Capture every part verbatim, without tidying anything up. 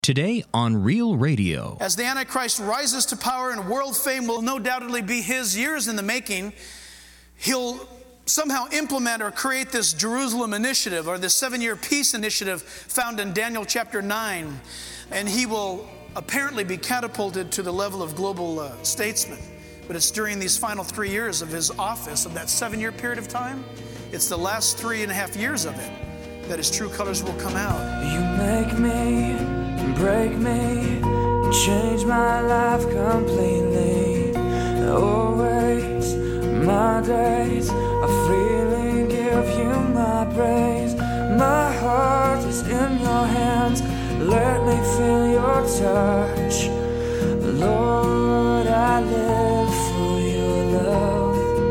Today on Real Radio. As the Antichrist rises to power and world fame will no doubtedly be his years in the making, he'll somehow implement or create this Jerusalem initiative or this seven-year peace initiative found in Daniel chapter nine. And he will apparently be catapulted to the level of global uh, statesman. But it's during these final three years of his office, of that seven-year period of time, it's the last three and a half years of it that his true colors will come out. You make me, break me, change my life completely. Always, my days, I freely give you my praise. My heart is in your hands, let me feel your touch. Lord, I live for your love.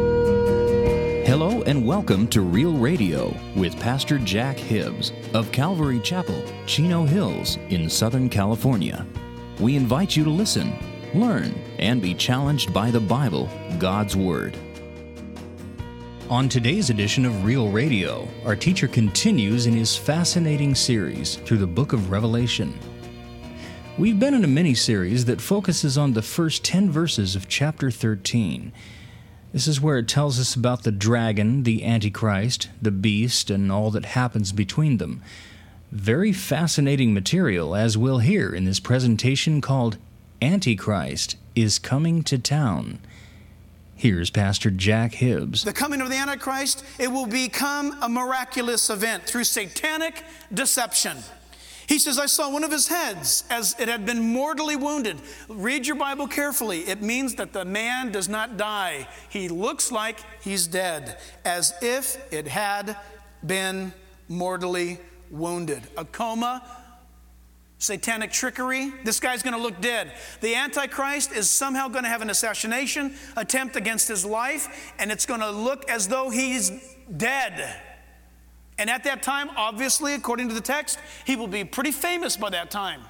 Hello and welcome to Real Radio with Pastor Jack Hibbs of Calvary Chapel, Chino Hills in Southern California. We invite you to listen, learn, and be challenged by the Bible, God's Word. On today's edition of Real Radio, our teacher continues in his fascinating series through the book of Revelation. We've been in a mini-series that focuses on the first ten verses of chapter thirteen. This is where it tells us about the dragon, the Antichrist, the beast, and all that happens between them. Very fascinating material, as we'll hear in this presentation called Antichrist is Coming to Town. Here's Pastor Jack Hibbs. The coming of the Antichrist, it will become a miraculous event through satanic deception. He says, I saw one of his heads as it had been mortally wounded. Read your Bible carefully. It means that the man does not die. He looks like he's dead, as if it had been mortally wounded. A coma, satanic trickery. This guy's going to look dead. The Antichrist is somehow going to have an assassination attempt against his life, and it's going to look as though he's dead. And at that time, obviously, according to the text, he will be pretty famous by that time.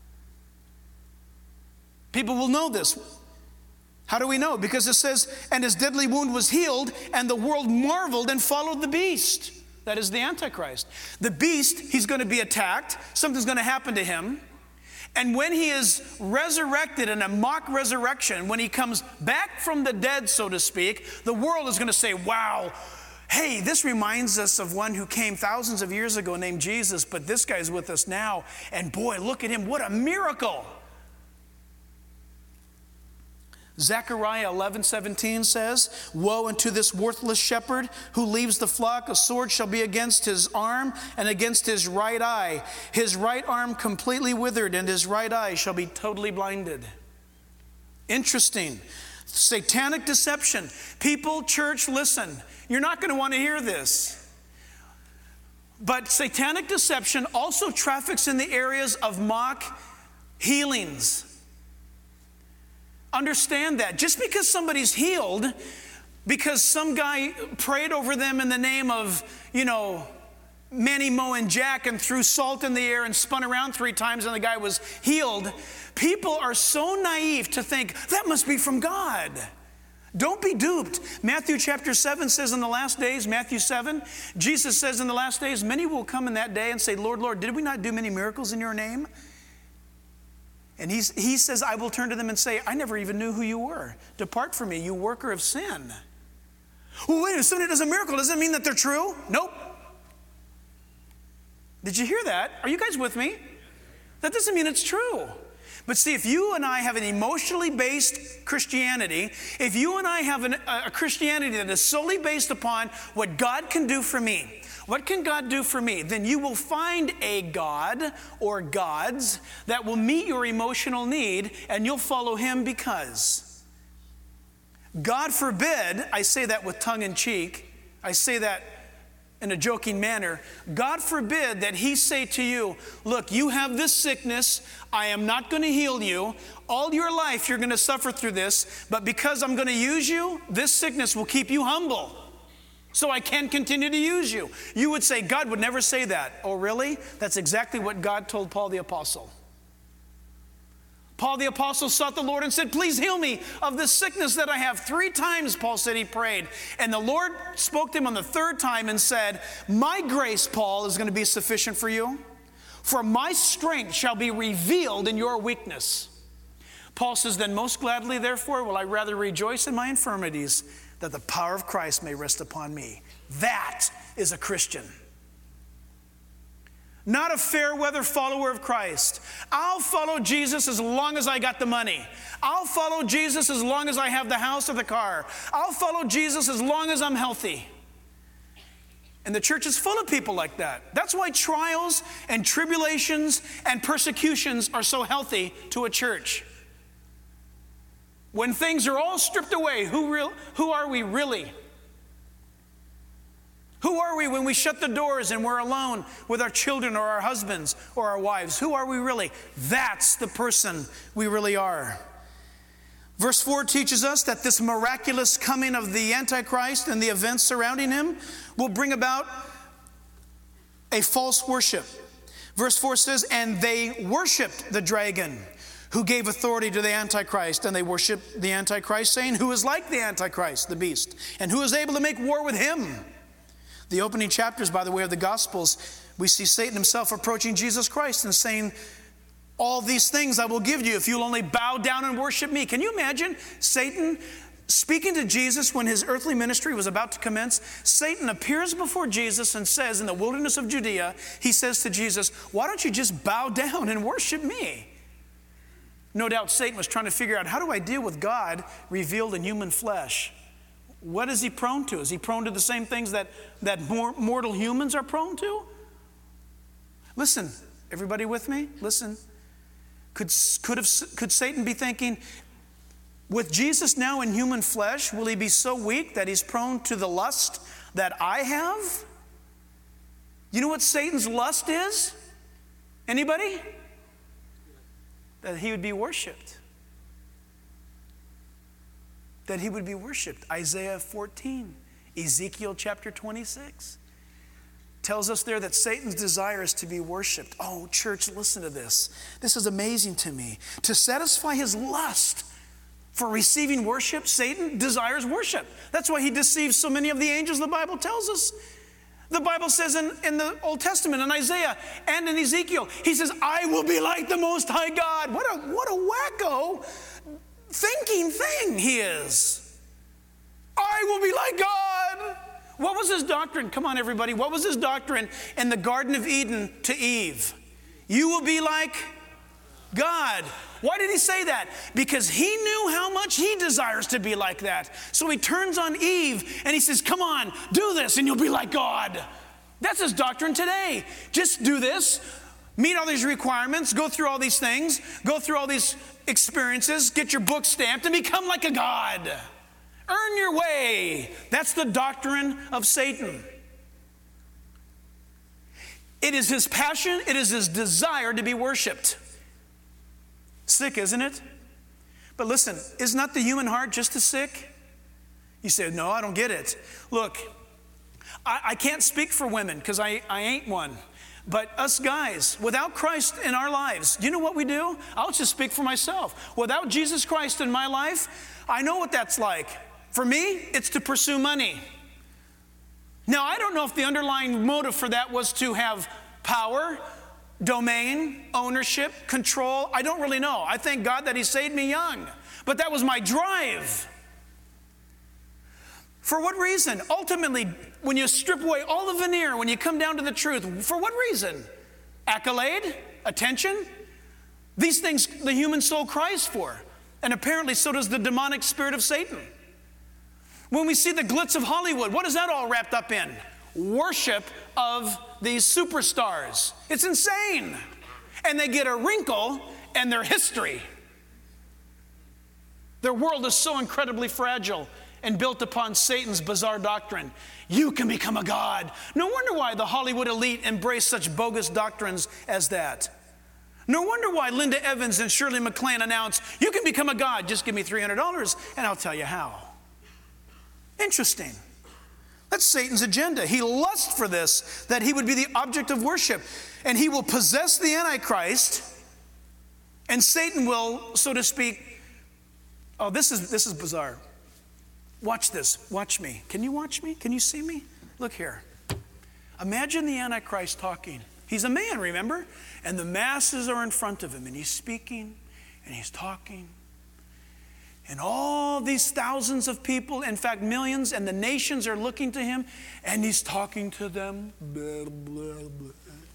People will know this. How do we know? Because it says, and his deadly wound was healed, and the world marveled and followed the beast. That is the Antichrist. The beast, he's going to be attacked. Something's going to happen to him. And when he is resurrected in a mock resurrection, when he comes back from the dead, so to speak, the world is going to say, wow, hey, this reminds us of one who came thousands of years ago named Jesus, but this guy's with us now. And boy, look at him. What a miracle. Zechariah eleven seventeen says, woe unto this worthless shepherd who leaves the flock. A sword shall be against his arm and against his right eye. His right arm completely withered and his right eye shall be totally blinded. Interesting. Satanic deception. People, church, listen. You're not going to want to hear this. But satanic deception also traffics in the areas of mock healings. Understand that. Just because somebody's healed, because some guy prayed over them in the name of, you know, Manny, Mo, and Jack and threw salt in the air and spun around three times and the guy was healed, people are so naive to think that must be from God. Don't be duped. Matthew chapter seven says in the last days, Matthew seven, Jesus says in the last days, many will come in that day and say, Lord, Lord, did we not do many miracles in your name? And he's, he says, I will turn to them and say, I never even knew who you were. Depart from me, you worker of sin. Well, wait, if somebody does a miracle, does it mean that they're true? Nope. Did you hear that? Are you guys with me? That doesn't mean it's true. But see, if you and I have an emotionally based Christianity, if you and I have an, a Christianity that is solely based upon what God can do for me, what can God do for me? Then you will find a God or gods that will meet your emotional need and you'll follow him because. God forbid, I say that with tongue in cheek, I say that in a joking manner, God forbid that he say to you, look, you have this sickness, I am not going to heal you. All your life you're going to suffer through this, but because I'm going to use you, this sickness will keep you humble. So I can continue to use you. You would say, God would never say that. Oh, really? That's exactly what God told Paul the Apostle. Paul the Apostle sought the Lord and said, please heal me of this sickness that I have. Three times, Paul said, he prayed. And the Lord spoke to him on the third time and said, my grace, Paul, is going to be sufficient for you. For my strength shall be revealed in your weakness. Paul says, then most gladly, therefore, will I rather rejoice in my infirmities, that the power of Christ may rest upon me. That is a Christian. Not a fair weather follower of Christ. I'll follow Jesus as long as I got the money. I'll follow Jesus as long as I have the house or the car. I'll follow Jesus as long as I'm healthy. And the church is full of people like that. That's why trials and tribulations and persecutions are so healthy to a church. When things are all stripped away, who, real, who are we really? Who are we when we shut the doors and we're alone with our children or our husbands or our wives? Who are we really? That's the person we really are. Verse four teaches us that this miraculous coming of the Antichrist and the events surrounding him will bring about a false worship. Verse four says, and they worshiped the dragon who gave authority to the Antichrist, and they worshiped the Antichrist, saying, who is like the Antichrist, the beast, and who is able to make war with him? The opening chapters, by the way, of the Gospels, we see Satan himself approaching Jesus Christ and saying, all these things I will give you if you'll only bow down and worship me. Can you imagine Satan speaking to Jesus when his earthly ministry was about to commence? Satan appears before Jesus and says, in the wilderness of Judea, he says to Jesus, why don't you just bow down and worship me? No doubt Satan was trying to figure out, how do I deal with God revealed in human flesh? What is he prone to? Is he prone to the same things that, that more, mortal humans are prone to? Listen, everybody with me? Listen. Could, could, have, could Satan be thinking, with Jesus now in human flesh, will he be so weak that he's prone to the lust that I have? You know what Satan's lust is? Anybody? That he would be worshiped. That he would be worshiped. Isaiah fourteen, Ezekiel chapter twenty-six tells us there that Satan's desire is to be worshiped. Oh, church, listen to this. This is amazing to me. To satisfy his lust for receiving worship, Satan desires worship. That's why he deceives so many of the angels, the Bible tells us. The Bible says in, in the Old Testament, in Isaiah and in Ezekiel, he says, I will be like the Most High God. What a, what a wacko thinking thing he is. I will be like God. What was his doctrine? Come on, everybody. What was his doctrine in the Garden of Eden to Eve? You will be like God. Why did he say that? Because he knew how much he desires to be like that. So he turns on Eve and he says, come on, do this and you'll be like God. That's his doctrine today. Just do this, meet all these requirements, go through all these things, go through all these experiences, get your book stamped and become like a God. Earn your way. That's the doctrine of Satan. It is his passion, it is his desire to be worshiped. Sick, isn't it? But listen, is not the human heart just as sick? You say, no, I don't get it. Look, I, I can't speak for women because I, I ain't one. But us guys, without Christ in our lives, do you know what we do? I'll just speak for myself. Without Jesus Christ in my life, I know what that's like. For me, it's to pursue money. Now, I don't know if the underlying motive for that was to have power, domain, ownership, control. I don't really know. I thank God that he saved me young. But that was my drive. For what reason? Ultimately, when you strip away all the veneer, when you come down to the truth, for what reason? Accolade? Attention? These things the human soul cries for. And apparently so does the demonic spirit of Satan. When we see the glitz of Hollywood, what is that all wrapped up in? Worship of these superstars. It's insane. And they get a wrinkle in their history. Their world is so incredibly fragile and built upon Satan's bizarre doctrine. You can become a god. No wonder why the Hollywood elite embrace such bogus doctrines as that. No wonder why Linda Evans and Shirley MacLaine announce, you can become a god. Just give me three hundred dollars and I'll tell you how. Interesting. That's Satan's agenda. He lusts for this, that he would be the object of worship. And he will possess the Antichrist. And Satan will, so to speak, oh, this is, this is bizarre. Watch this. Watch me. Can you watch me? Can you see me? Look here. Imagine the Antichrist talking. He's a man, remember? And the masses are in front of him, and he's speaking, and he's talking. And all these thousands of people, in fact, millions, and the nations are looking to him, and he's talking to them. Blah, blah, blah.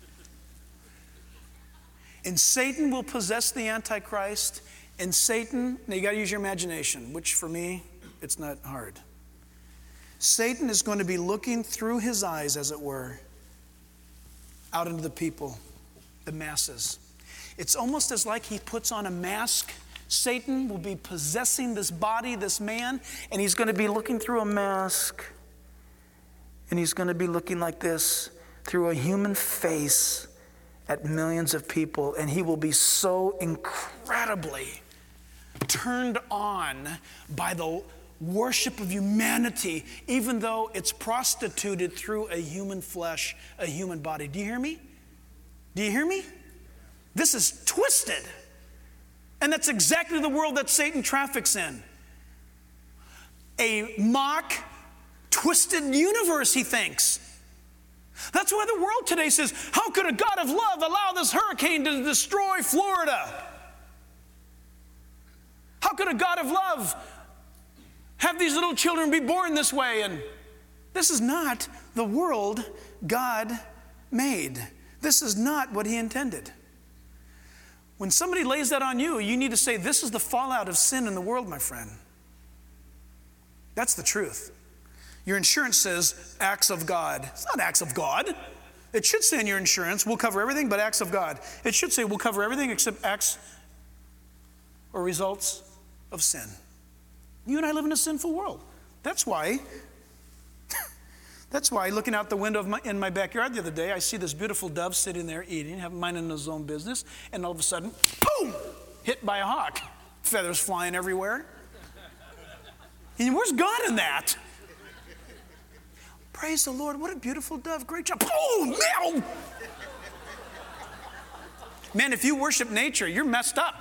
And Satan will possess the Antichrist, and Satan, now you got to use your imagination, which for me, it's not hard. Satan is going to be looking through his eyes, as it were, out into the people, the masses. It's almost as like he puts on a mask. Satan will be possessing this body, this man, and he's going to be looking through a mask. And he's going to be looking like this through a human face at millions of people. And he will be so incredibly turned on by the worship of humanity, even though it's prostituted through a human flesh, a human body. Do you hear me? Do you hear me? This is twisted. And that's exactly the world that Satan traffics in. A mock, twisted universe, he thinks. That's why the world today says, how could a God of love allow this hurricane to destroy Florida? How could a God of love have these little children be born this way? And this is not the world God made. This is not what he intended. When somebody lays that on you, you need to say, this is the fallout of sin in the world, my friend. That's the truth. Your insurance says acts of God. It's not acts of God. It should say in your insurance, we'll cover everything but acts of God. It should say we'll cover everything except acts or results of sin. You and I live in a sinful world. That's why, that's why looking out the window of my, in my backyard the other day, I see this beautiful dove sitting there eating, having minding his own business, and all of a sudden, boom, hit by a hawk. Feathers flying everywhere. And where's God in that? Praise the Lord, what a beautiful dove, great job. Boom, meow. Man, if you worship nature, you're messed up.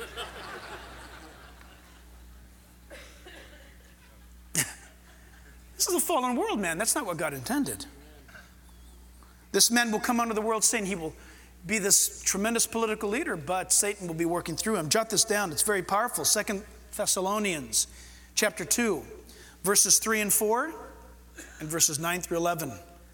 This is a fallen world, man. That's not what God intended. This man will come onto the world saying he will be this tremendous political leader, but Satan will be working through him. Jot this down. It's very powerful. Second Thessalonians chapter two, verses three and four, and verses nine through eleven.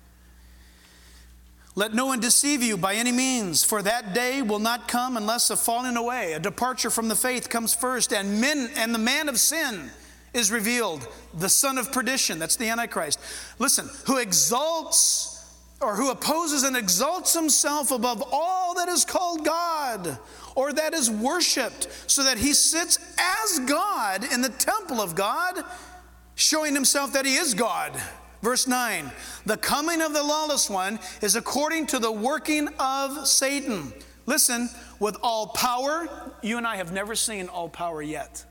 Let no one deceive you by any means, for that day will not come unless a falling away, a departure from the faith comes first, and men and the man of sin is revealed, the son of perdition, that's the Antichrist. Listen, who exalts or who opposes and exalts himself above all that is called God or that is worshiped, so that he sits as God in the temple of God, showing himself that he is God. Verse nine, the coming of the lawless one is according to the working of Satan. Listen, with all power. You and I have never seen all power yet.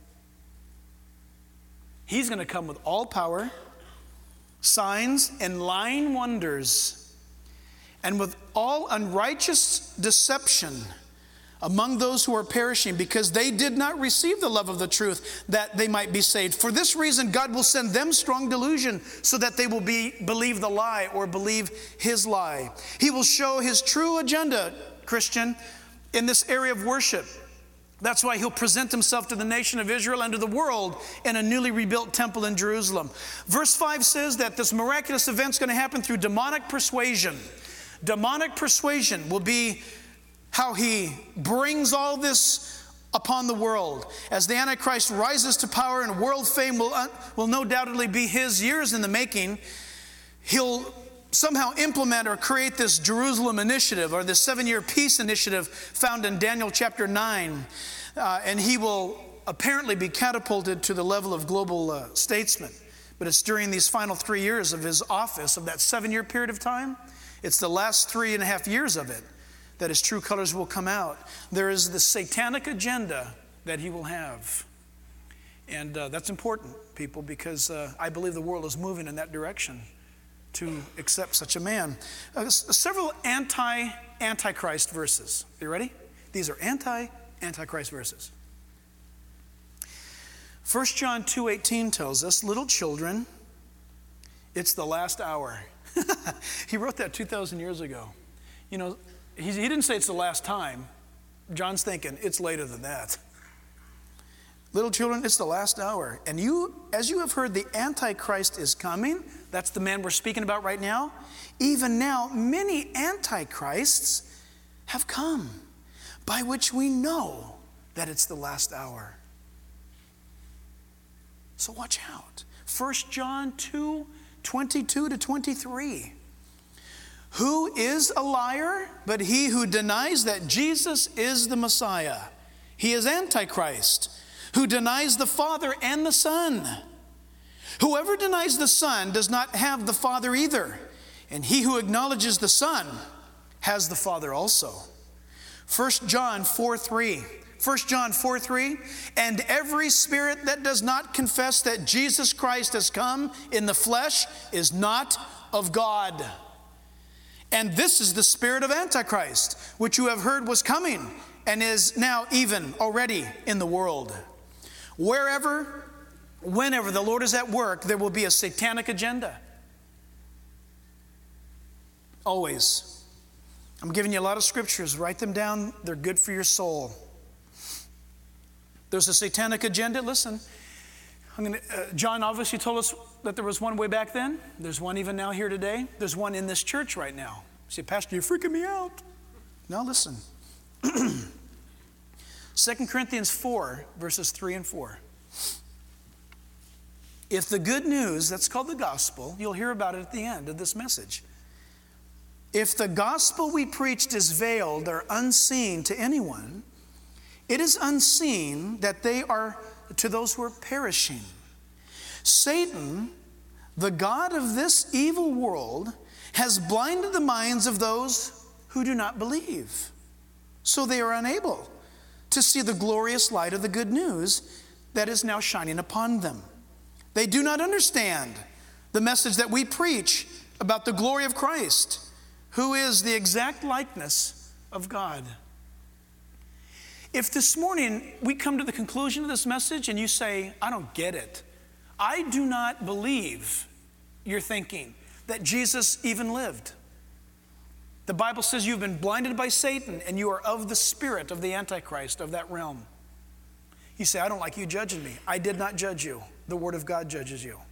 He's going to come with all power, signs, and lying wonders, and with all unrighteous deception among those who are perishing, because they did not receive the love of the truth that they might be saved. For this reason, God will send them strong delusion so that they will be believe the lie or believe his lie. He will show his true agenda, Christian, in this area of worship. That's why he'll present himself to the nation of Israel and to the world in a newly rebuilt temple in Jerusalem. Verse five says that this miraculous event is going to happen through demonic persuasion. Demonic persuasion will be how he brings all this upon the world. As the Antichrist rises to power and world fame will, uh, will no doubtedly be his, years in the making, he'll somehow implement or create this Jerusalem initiative or this seven-year peace initiative found in Daniel chapter nine. Uh, and he will apparently be catapulted to the level of global uh, statesman. But it's during these final three years of his office, of that seven-year period of time, it's the last three and a half years of it that his true colors will come out. There is the satanic agenda that he will have. And uh, that's important, people, because uh, I believe the world is moving in that direction to accept such a man. Uh, several anti-Antichrist verses. Are you ready? These are anti-Antichrist verses. First John two eighteen tells us, little children, it's the last hour. He wrote that two thousand years ago. You know, he, he didn't say it's the last time. John's thinking it's later than that. Little children, it's the last hour. And you, as you have heard, the Antichrist is coming. That's the man we're speaking about right now. Even now, many Antichrists have come, by which we know that it's the last hour. So watch out. First John two, twenty-two to twenty-three. Who is a liar but he who denies that Jesus is the Messiah? He is Antichrist, who denies the Father and the Son. Whoever denies the Son does not have the Father either. And he who acknowledges the Son has the Father also. First John four three. First John four three. And every spirit that does not confess that Jesus Christ has come in the flesh is not of God. And this is the spirit of Antichrist, which you have heard was coming and is now even already in the world. Wherever, whenever the Lord is at work, there will be a satanic agenda. Always. I'm giving you a lot of scriptures. Write them down. They're good for your soul. There's a satanic agenda. Listen, I'm gonna, uh, John obviously told us that there was one way back then. There's one even now here today. There's one in this church right now. You say, Pastor, you're freaking me out. Now listen. Second Corinthians four, verses three and four. If the good news, that's called the gospel, you'll hear about it at the end of this message. If the gospel we preached is veiled or unseen to anyone, it is unseen that they are to those who are perishing. Satan, the god of this evil world, has blinded the minds of those who do not believe, so they are unable to see the glorious light of the good news that is now shining upon them. They do not understand the message that we preach about the glory of Christ, who is the exact likeness of God. If this morning we come to the conclusion of this message and you say, I don't get it, I do not believe you're thinking that Jesus even lived. The Bible says you've been blinded by Satan and you are of the spirit of the Antichrist of that realm. You say, I don't like you judging me. I did not judge you. The Word of God judges you.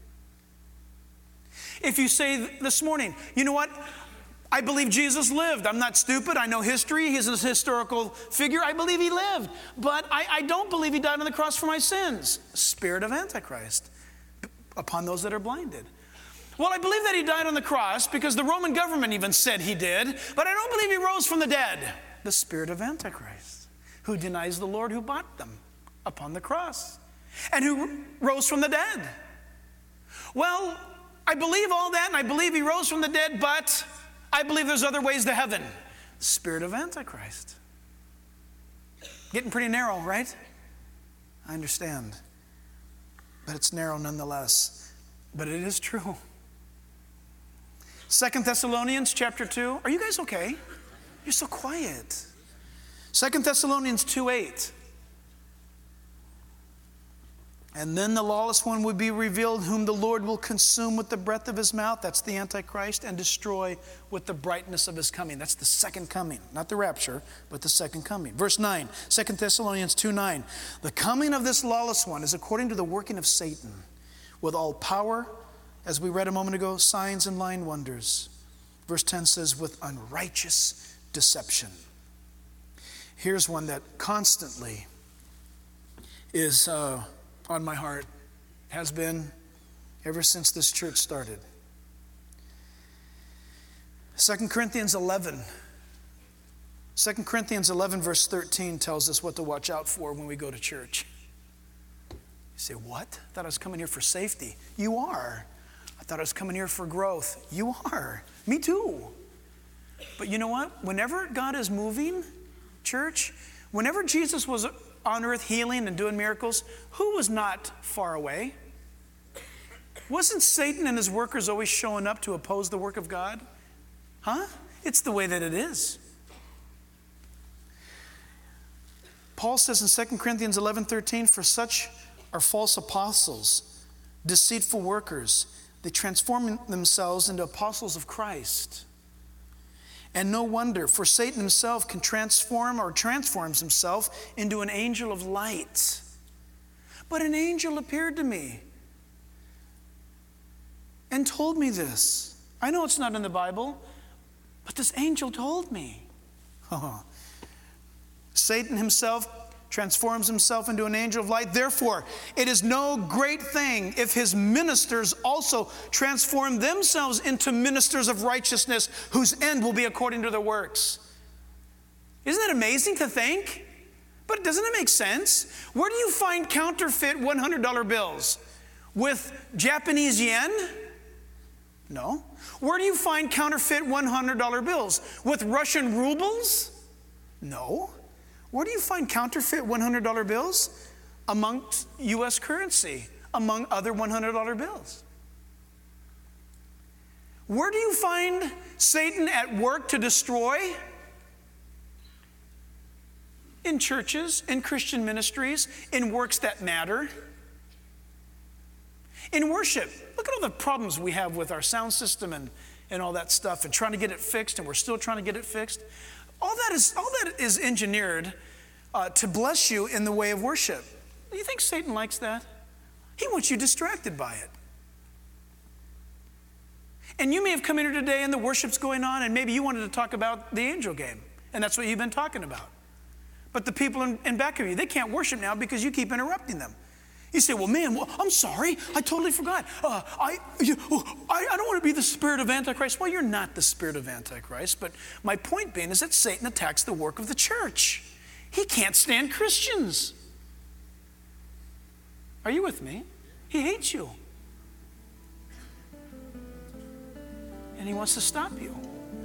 If you say this morning, you know what? I believe Jesus lived. I'm not stupid. I know history. He's a historical figure. I believe he lived. But I, I don't believe he died on the cross for my sins. Spirit of Antichrist upon those that are blinded. Well, I believe that he died on the cross because the Roman government even said he did, but I don't believe he rose from the dead. The spirit of Antichrist, who denies the Lord who bought them upon the cross and who rose from the dead. Well, I believe all that and I believe he rose from the dead, but I believe there's other ways to heaven. The spirit of Antichrist. Getting pretty narrow, right? I understand. But it's narrow nonetheless. But it is true. Second Thessalonians chapter two. Are you guys okay? You're so quiet. Second Thessalonians two eight. And then the lawless one would be revealed, whom the Lord will consume with the breath of his mouth. That's the Antichrist. And destroy with the brightness of his coming. That's the second coming. Not the rapture, but the second coming. Verse nine. Second Thessalonians two nine. The coming of this lawless one is according to the working of Satan, with all power, as we read a moment ago, signs and lying wonders. Verse ten says, with unrighteous deception. Here's one that constantly is uh, on my heart, has been ever since this church started. Second Corinthians eleven. Second Corinthians eleven verse thirteen tells us what to watch out for when we go to church. You say, what? I thought I was coming here for safety. You are. I thought I was coming here for growth. You are. Me too. But you know what? Whenever God is moving, church, whenever Jesus was on earth healing and doing miracles, who was not far away? Wasn't Satan and his workers always showing up to oppose the work of God? Huh? It's the way that it is. Paul says in Second Corinthians eleven thirteen, for such are false apostles, deceitful workers. They transform themselves into apostles of Christ. And no wonder, for Satan himself can transform or transforms himself into an angel of light. But an angel appeared to me and told me this. I know it's not in the Bible, but this angel told me. Oh. Satan himself transforms himself into an angel of light. Therefore, it is no great thing if his ministers also transform themselves into ministers of righteousness, whose end will be according to their works. Isn't that amazing to think? But doesn't it make sense? Where do you find counterfeit one hundred dollar bills? With Japanese yen? No. Where do you find counterfeit one hundred dollar bills? With Russian rubles? No. Where do you find counterfeit one hundred dollar bills? Amongst U S currency, among other one hundred dollar bills. Where do you find Satan at work to destroy? In churches, in Christian ministries, in works that matter. In worship. Look at all the problems we have with our sound system and, and all that stuff, and trying to get it fixed, and we're still trying to get it fixed. All that is, all that is engineered uh, to bless you in the way of worship. Do you think Satan likes that? He wants you distracted by it. And you may have come in here today and the worship's going on, and maybe you wanted to talk about the angel game, and that's what you've been talking about. But the people in, in back of you, they can't worship now because you keep interrupting them. You say, well, man, well, I'm sorry. I totally forgot. Uh, I, you, I, I don't want to be the spirit of Antichrist. Well, you're not the spirit of Antichrist. But my point being is that Satan attacks the work of the church. He can't stand Christians. Are you with me? He hates you. And he wants to stop you.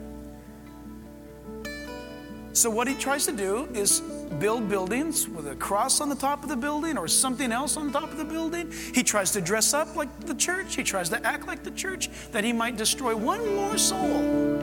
So what he tries to do is build buildings with a cross on the top of the building or something else on top of the building. He tries to dress up like the church. He tries to act like the church, that he might destroy one more soul.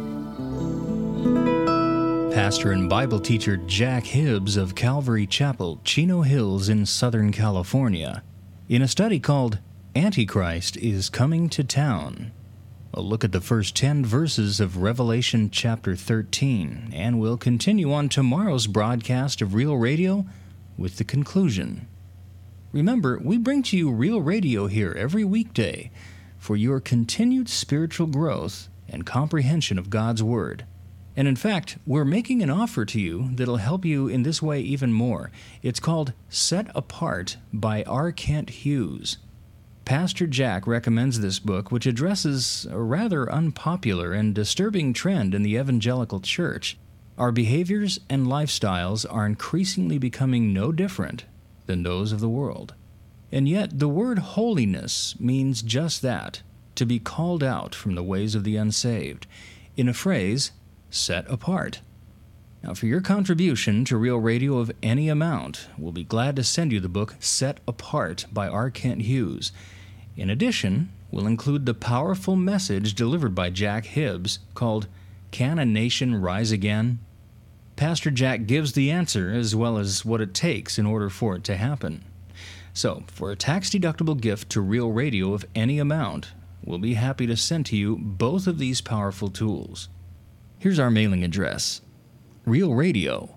Pastor and Bible teacher Jack Hibbs of Calvary Chapel, Chino Hills in Southern California, in a study called Antichrist is Coming to Town. A look at the first ten verses of Revelation chapter thirteen, and we'll continue on tomorrow's broadcast of Real Radio with the conclusion. Remember, we bring to you Real Radio here every weekday for your continued spiritual growth and comprehension of God's Word. And in fact, we're making an offer to you that'll help you in this way even more. It's called Set Apart by R. Kent Hughes. Pastor Jack recommends this book, which addresses a rather unpopular and disturbing trend in the evangelical church. Our behaviors and lifestyles are increasingly becoming no different than those of the world. And yet, the word holiness means just that, to be called out from the ways of the unsaved. In a phrase, set apart. Now, for your contribution to Real Radio of any amount, we'll be glad to send you the book Set Apart by R. Kent Hughes. In addition, we'll include the powerful message delivered by Jack Hibbs called Can a Nation Rise Again? Pastor Jack gives the answer as well as what it takes in order for it to happen. So, for a tax-deductible gift to Real Radio of any amount, we'll be happy to send to you both of these powerful tools. Here's our mailing address. Real Radio,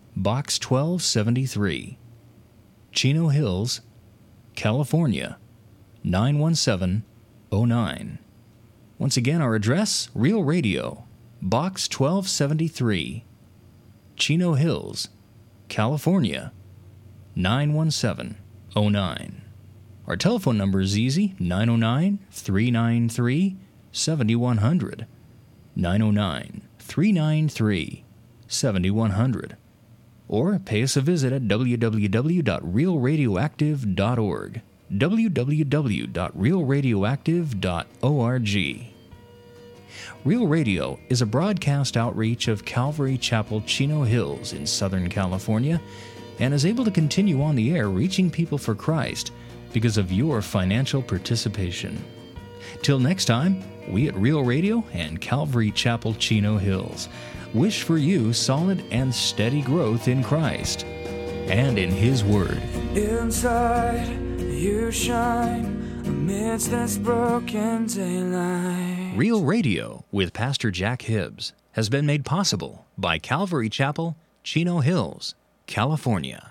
Box twelve seventy-three, Chino Hills, California, nine one seven oh nine. Once again, our address, Real Radio, Box twelve seventy-three, Chino Hills, California, nine one seven oh nine. Our telephone number is easy, nine oh nine, three nine three, seven one zero zero, nine oh nine, three nine three, seven one zero zero. Or pay us a visit at w w w dot real radioactive dot org. w w w dot real radioactive dot org. Real Radio is a broadcast outreach of Calvary Chapel, Chino Hills in Southern California, and is able to continue on the air reaching people for Christ because of your financial participation. Till next time, we at Real Radio and Calvary Chapel, Chino Hills wish for you solid and steady growth in Christ and in His Word. Inside you shine amidst this broken daylight. Real Radio with Pastor Jack Hibbs. has been made possible by Calvary Chapel, Chino Hills, California.